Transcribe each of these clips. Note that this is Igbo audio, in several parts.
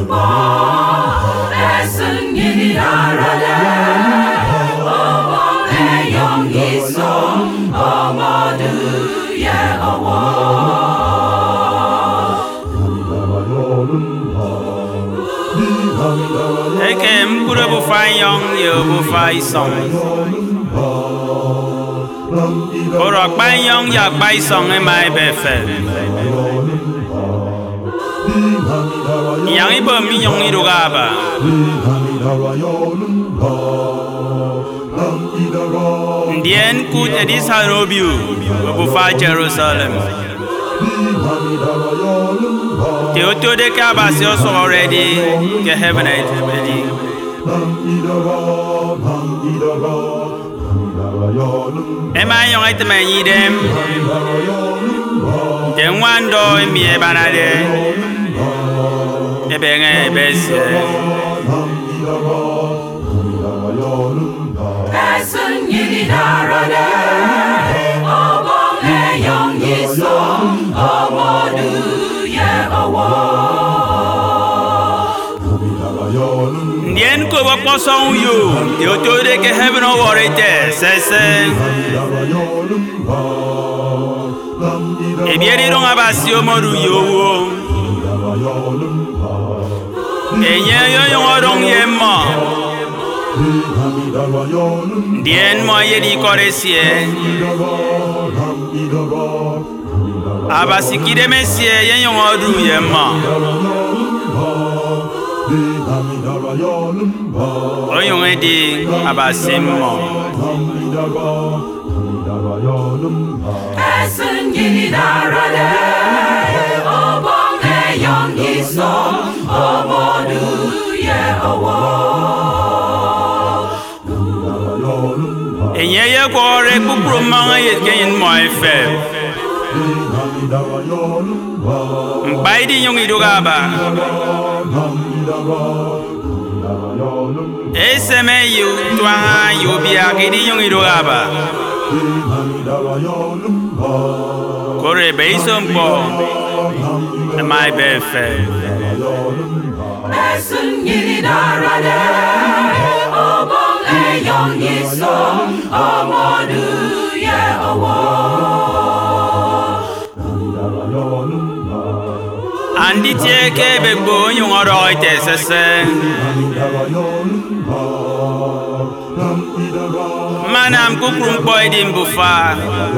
kunpa esun yini arale obong eyong isom amadu ye awa Ekem kura bu fai yong yo bu fai song Korak bai yong yak bai song e mai befe Yang ibu mi yong iru gaba Ndien kut edis harobiu bu fai Jerusalem Teoto de kabasio so already ke heaven ready Am I young at my idem? Then one door in me a banade. A bang a best. esun yini arale obong eyong isom amadu ye awa Ndien ko ba posong you. Teoto de ke heaven already sese. Ebieri dong abasio moru yo. Enye yo yung odong yemma. Ndien mo yedi koresie. Abasikide mesie yen yung odu yemma. Oyong edi abasimmo. esun yini arale obong eyong isom amadu ye awa Enye ye kore kukru manga yet kenyin mo efe. Mbaidi yung idugaba. Eseme yu twanga yu biakidi yung idugaba. Kore beisom po. My befe. esun yini arale obong eyong isom amadu ye awa Andi tieke bebo yung oroi te sese. Manam kukrum boy din bufa.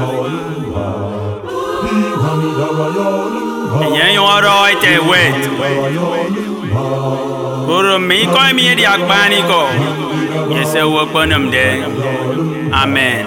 Enye yung oroi te wet. Kuro mi koi mi di akbani ko. Yese wakbanam de. Amen.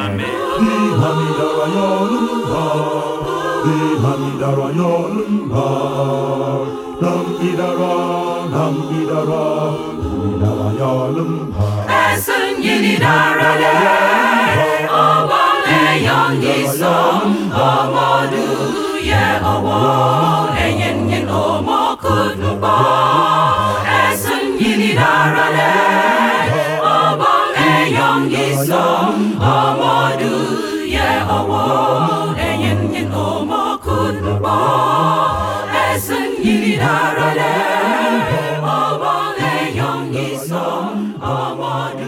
esun yini arale obong eyong isom amadu ye awa eyen yen omo kunpa esun yini arale obong eyong isom amadu ye awa eyen yen omo kunpa esun yini arale obong eyong isom amadu